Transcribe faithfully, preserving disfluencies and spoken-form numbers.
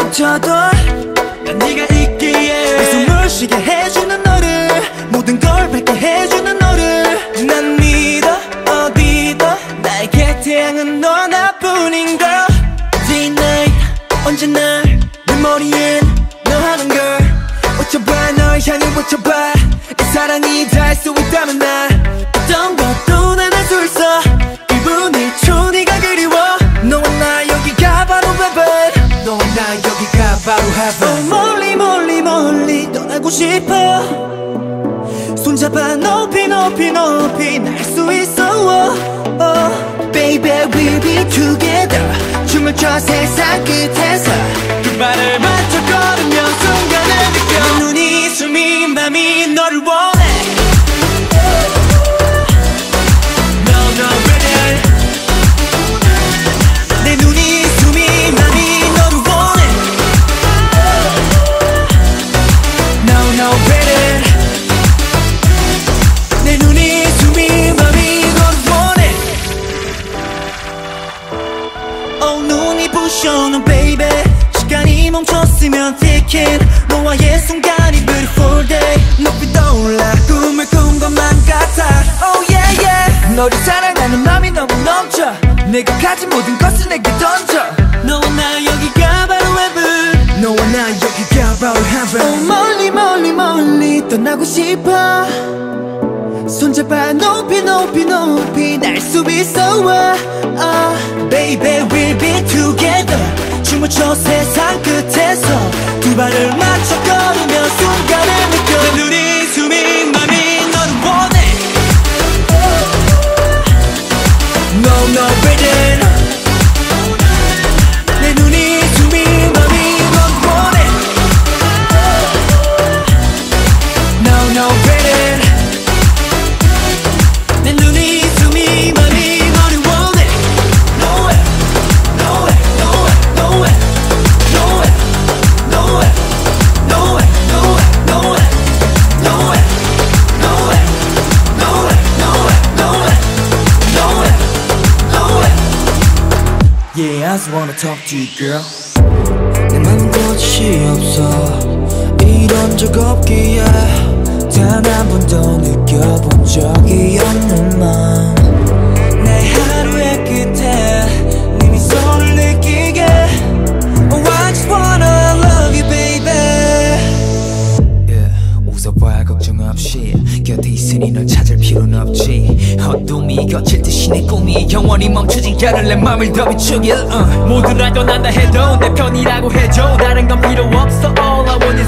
멈춰도 난 네가 있기에 숨을 쉬게 해주는 너를 모든 걸 밝게 해주는 너를 난 믿어 어디도 나의 곁에는 너 하나뿐인 걸 Day night 언제나 내 머리엔 너 하는 걸 어쩌봐 널 향해 어쩌봐 이 사랑이 닿을 수 있다면 나 어떤 것도 난 할 수 있어 일분 일 초 네가 그리워 너와 나 여기가 바로 heaven 너와 나 여기가 바로 heaven oh, 멀리 멀리 멀리 떠나고 싶어 손잡아 높이 높이 높이 날 수 있어 oh, oh. Baby we'll be together 춤을 춰 세상 끝에서 그 발을 맞춰 걸으며 순간을 느껴 눈이 숨이 맘이 너를 원해 No no better 내 눈이 숨이 맘이 너를 원해 No no better 내 눈이 숨이 맘이 너를 원해 Oh 눈이 부셔 너 baby 시간이 멈췄으면 ticking 너와의 순간이 beautiful day 높이 떠올라 꿈을 꾼 것만 같아 Oh yeah yeah 너를 사랑하는 맘이 너무 넘쳐 내가 가진 모든 것을 내게 던져 너와 나 여기가 바로 heaven 너와 나 여기가 바로 heaven oh, 멀리 멀리 멀리 떠나고 싶어 손잡아 높이 높이 높이 날 수 있어 oh, Baby we'll be together 춤을 춰 세상 끝에서 두 발을 맞춰 걸으며 순간을 느껴 내 눈이 숨이 맘이 너를 원해 No no better 내 눈이 숨이 맘이 너를 원해 No no better 내 눈이 숨이 맘이 너를 원해 No way No way No way No way No way No way No way No way No way No way No way No way No way No way No way No way Yeah I just wanna talk to you girl 내 맘은 끝이 없어 이런 적 없기에 단 한 번도 느껴본 적이 없는 맘 내 하루의 끝에 네 미소를 느끼게 Oh I just wanna love you baby yeah, 웃어봐 걱정 없이 곁에 있으니 널 찾을 필요는 없지 어둠이 거칠 듯이 내 꿈이 영원히 멈추지 않을 내 맘을 더 비추길 uh. 모두를 떠난다 해도 내 편이라고 해줘 다른 건 필요 없어 All I want is